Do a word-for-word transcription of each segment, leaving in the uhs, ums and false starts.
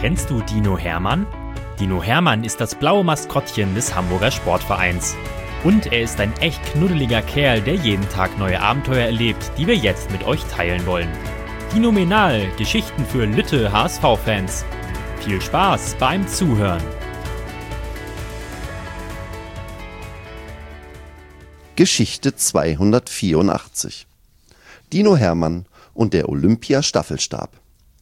Kennst du Dino Hermann? Dino Hermann ist das blaue Maskottchen des Hamburger Sportvereins. Und er ist ein echt knuddeliger Kerl, der jeden Tag neue Abenteuer erlebt, die wir jetzt mit euch teilen wollen. Dinomenal, Geschichten für Lütte H S V-Fans. Viel Spaß beim Zuhören. Geschichte zweihundertvierundachtzig. Dino Hermann und der Olympia-Staffelstab.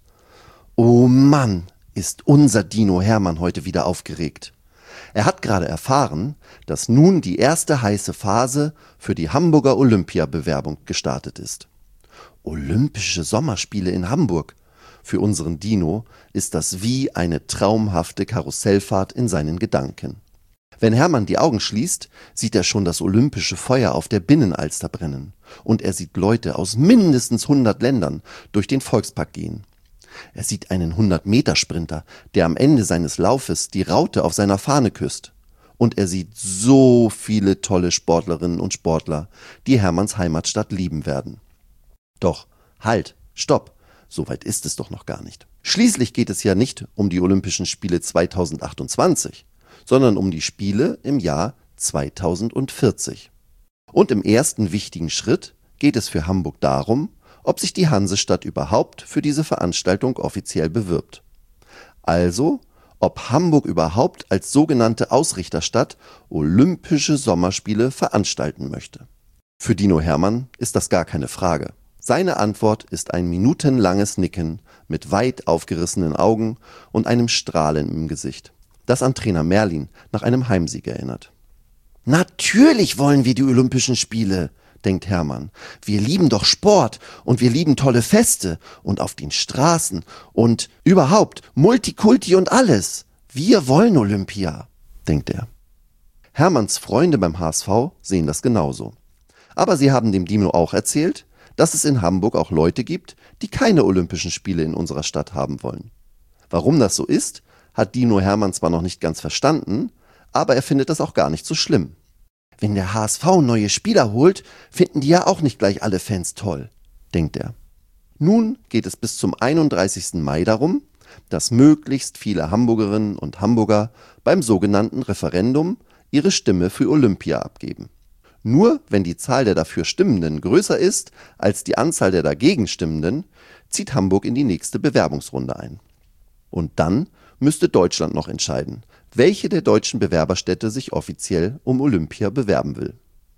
Oh Mann, ist unser Dino Hermann heute wieder aufgeregt. Er hat gerade erfahren, dass nun die erste heiße Phase für die Hamburger Olympia-Bewerbung gestartet ist. Olympische Sommerspiele in Hamburg. Für unseren Dino ist das wie eine traumhafte Karussellfahrt in seinen Gedanken. Wenn Hermann die Augen schließt, sieht er schon das olympische Feuer auf der Binnenalster brennen. Und er sieht Leute aus mindestens hundert Ländern durch den Volkspark gehen. Er sieht einen hundert-Meter-Sprinter, der am Ende seines Laufes die Raute auf seiner Fahne küsst. Und er sieht so viele tolle Sportlerinnen und Sportler, die Hermanns Heimatstadt lieben werden. Doch, halt, stopp, so weit ist es doch noch gar nicht. Schließlich geht es ja nicht um die Olympischen Spiele zweitausendachtundzwanzig, sondern um die Spiele im Jahr zweitausendvierzig. Und im ersten wichtigen Schritt geht es für Hamburg darum, ob sich die Hansestadt überhaupt für diese Veranstaltung offiziell bewirbt. Also, ob Hamburg überhaupt als sogenannte Ausrichterstadt Olympische Sommerspiele veranstalten möchte. Für Dino Hermann ist das gar keine Frage. Seine Antwort ist ein minutenlanges Nicken mit weit aufgerissenen Augen und einem Strahlen im Gesicht, das an Trainer Merlin nach einem Heimsieg erinnert. Natürlich wollen wir die Olympischen Spiele, denkt Hermann. Wir lieben doch Sport und wir lieben tolle Feste und auf den Straßen und überhaupt Multikulti und alles. Wir wollen Olympia, denkt er. Hermanns Freunde beim H S V sehen das genauso. Aber sie haben dem Dino auch erzählt, dass es in Hamburg auch Leute gibt, die keine Olympischen Spiele in unserer Stadt haben wollen. Warum das so ist, hat Dino Hermann zwar noch nicht ganz verstanden, aber er findet das auch gar nicht so schlimm. Wenn der H S V neue Spieler holt, finden die ja auch nicht gleich alle Fans toll, denkt er. Nun geht es bis zum einunddreißigsten Mai darum, dass möglichst viele Hamburgerinnen und Hamburger beim sogenannten Referendum ihre Stimme für Olympia abgeben. Nur wenn die Zahl der dafür Stimmenden größer ist als die Anzahl der dagegen Stimmenden, zieht Hamburg in die nächste Bewerbungsrunde ein. Und dann müsste Deutschland noch entscheiden, welche der deutschen Bewerberstädte sich offiziell um Olympia bewerben will.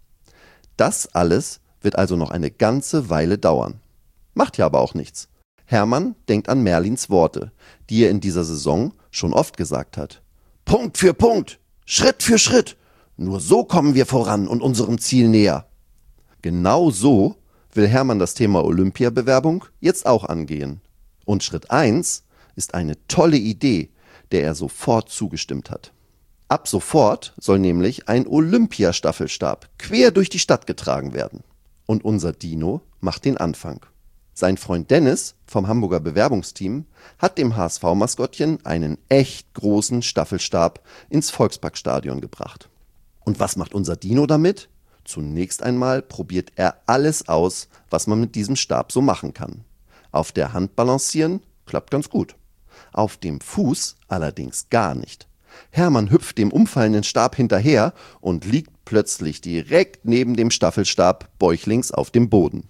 Das alles wird also noch eine ganze Weile dauern. Macht ja aber auch nichts. Hermann denkt an Merlins Worte, die er in dieser Saison schon oft gesagt hat. Punkt für Punkt, Schritt für Schritt. Nur so kommen wir voran und unserem Ziel näher. Genau so will Hermann das Thema Olympiabewerbung jetzt auch angehen. Und Schritt eins ist eine tolle Idee, der er sofort zugestimmt hat. Ab sofort soll nämlich ein Olympiastaffelstab quer durch die Stadt getragen werden. Und unser Dino macht den Anfang. Sein Freund Dennis vom Hamburger Bewerbungsteam hat dem H S V-Maskottchen einen echt großen Staffelstab ins Volksparkstadion gebracht. Und was macht unser Dino damit? Zunächst einmal probiert er alles aus, was man mit diesem Stab so machen kann. Auf der Hand balancieren klappt ganz gut. Auf dem Fuß allerdings gar nicht. Hermann hüpft dem umfallenden Stab hinterher und liegt plötzlich direkt neben dem Staffelstab bäuchlings auf dem Boden.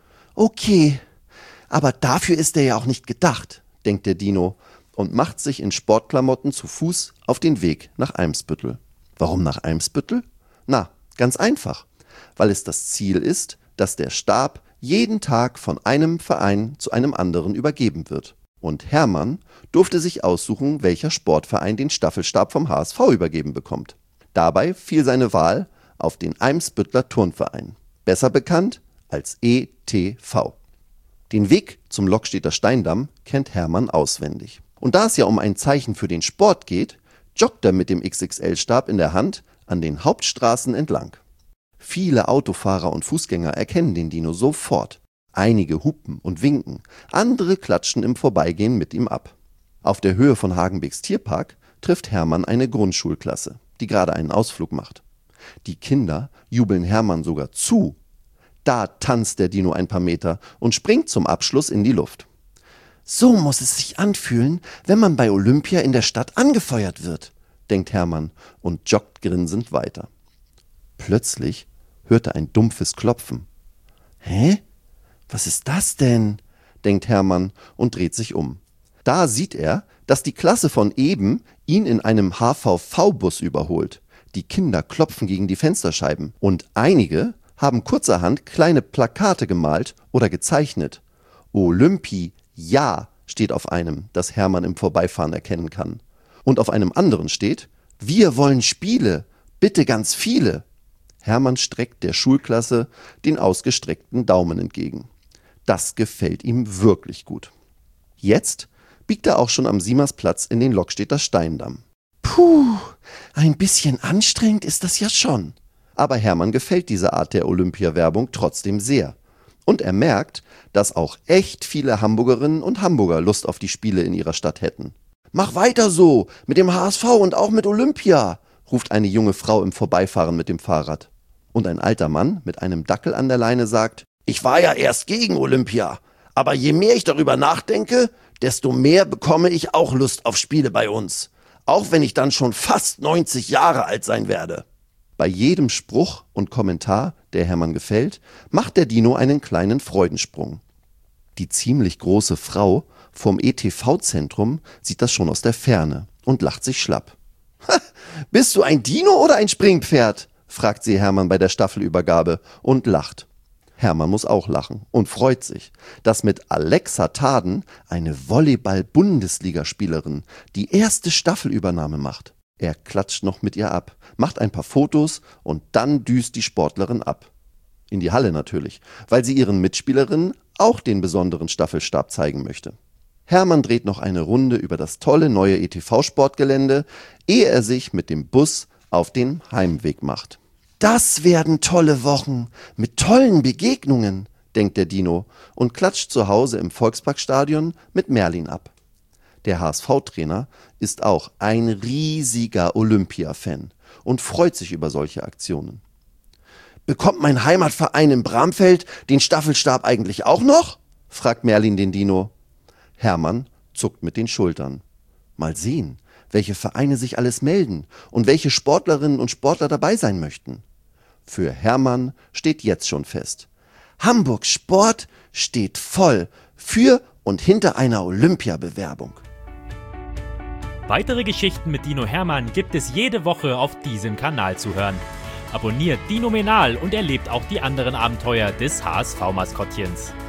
Okay, aber dafür ist er ja auch nicht gedacht, denkt der Dino und macht sich in Sportklamotten zu Fuß auf den Weg nach Eimsbüttel. Warum nach Eimsbüttel? Na, ganz einfach, weil es das Ziel ist, dass der Stab jeden Tag von einem Verein zu einem anderen übergeben wird. Und Hermann durfte sich aussuchen, welcher Sportverein den Staffelstab vom H S V übergeben bekommt. Dabei fiel seine Wahl auf den Eimsbüttler Turnverein, besser bekannt als E T V. Den Weg zum Lokstedter Steindamm kennt Hermann auswendig. Und da es ja um ein Zeichen für den Sport geht, joggt er mit dem X X L-Stab in der Hand an den Hauptstraßen entlang. Viele Autofahrer und Fußgänger erkennen den Dino sofort. Einige hupen und winken, andere klatschen im Vorbeigehen mit ihm ab. Auf der Höhe von Hagenbecks Tierpark trifft Hermann eine Grundschulklasse, die gerade einen Ausflug macht. Die Kinder jubeln Hermann sogar zu. Da tanzt der Dino ein paar Meter und springt zum Abschluss in die Luft. So muss es sich anfühlen, wenn man bei Olympia in der Stadt angefeuert wird, denkt Hermann und joggt grinsend weiter. Plötzlich hört er ein dumpfes Klopfen. Hä? Was ist das denn? Denkt Hermann und dreht sich um. Da sieht er, dass die Klasse von eben ihn in einem H V V-Bus überholt. Die Kinder klopfen gegen die Fensterscheiben und einige haben kurzerhand kleine Plakate gemalt oder gezeichnet. Olympi, ja, steht auf einem, das Hermann im Vorbeifahren erkennen kann. Und auf einem anderen steht, wir wollen Spiele, bitte ganz viele. Hermann streckt der Schulklasse den ausgestreckten Daumen entgegen. Das gefällt ihm wirklich gut. Jetzt biegt er auch schon am Siemmersplatz in den Lokstedter Steindamm. Puh, ein bisschen anstrengend ist das ja schon. Aber Hermann gefällt diese Art der Olympia-Werbung trotzdem sehr. Und er merkt, dass auch echt viele Hamburgerinnen und Hamburger Lust auf die Spiele in ihrer Stadt hätten. Mach weiter so, mit dem H S V und auch mit Olympia, ruft eine junge Frau im Vorbeifahren mit dem Fahrrad. Und ein alter Mann mit einem Dackel an der Leine sagt, ich war ja erst gegen Olympia, aber je mehr ich darüber nachdenke, desto mehr bekomme ich auch Lust auf Spiele bei uns. Auch wenn ich dann schon fast neunzig Jahre alt sein werde. Bei jedem Spruch und Kommentar, der Hermann gefällt, macht der Dino einen kleinen Freudensprung. Die ziemlich große Frau vom E T V-Zentrum sieht das schon aus der Ferne und lacht sich schlapp. Ha, bist du ein Dino oder ein Springpferd? Fragt sie Hermann bei der Staffelübergabe und lacht. Hermann muss auch lachen und freut sich, dass mit Alexa Taden eine Volleyball-Bundesligaspielerin die erste Staffelübernahme macht. Er klatscht noch mit ihr ab, macht ein paar Fotos und dann düst die Sportlerin ab. In die Halle natürlich, weil sie ihren Mitspielerinnen auch den besonderen Staffelstab zeigen möchte. Hermann dreht noch eine Runde über das tolle neue E T V-Sportgelände, ehe er sich mit dem Bus auf den Heimweg macht. Das werden tolle Wochen mit tollen Begegnungen, denkt der Dino und klatscht zu Hause im Volksparkstadion mit Merlin ab. Der H S V-Trainer ist auch ein riesiger Olympia-Fan und freut sich über solche Aktionen. Bekommt mein Heimatverein in Bramfeld den Staffelstab eigentlich auch noch? Fragt Merlin den Dino. Hermann zuckt mit den Schultern. Mal sehen, welche Vereine sich alles melden und welche Sportlerinnen und Sportler dabei sein möchten. Für Hermann steht jetzt schon fest. Hamburgs Sport steht voll für und hinter einer Olympiabewerbung. Weitere Geschichten mit Dino Hermann gibt es jede Woche auf diesem Kanal zu hören. Abonniert Dinomenal und erlebt auch die anderen Abenteuer des H S V-Maskottchens.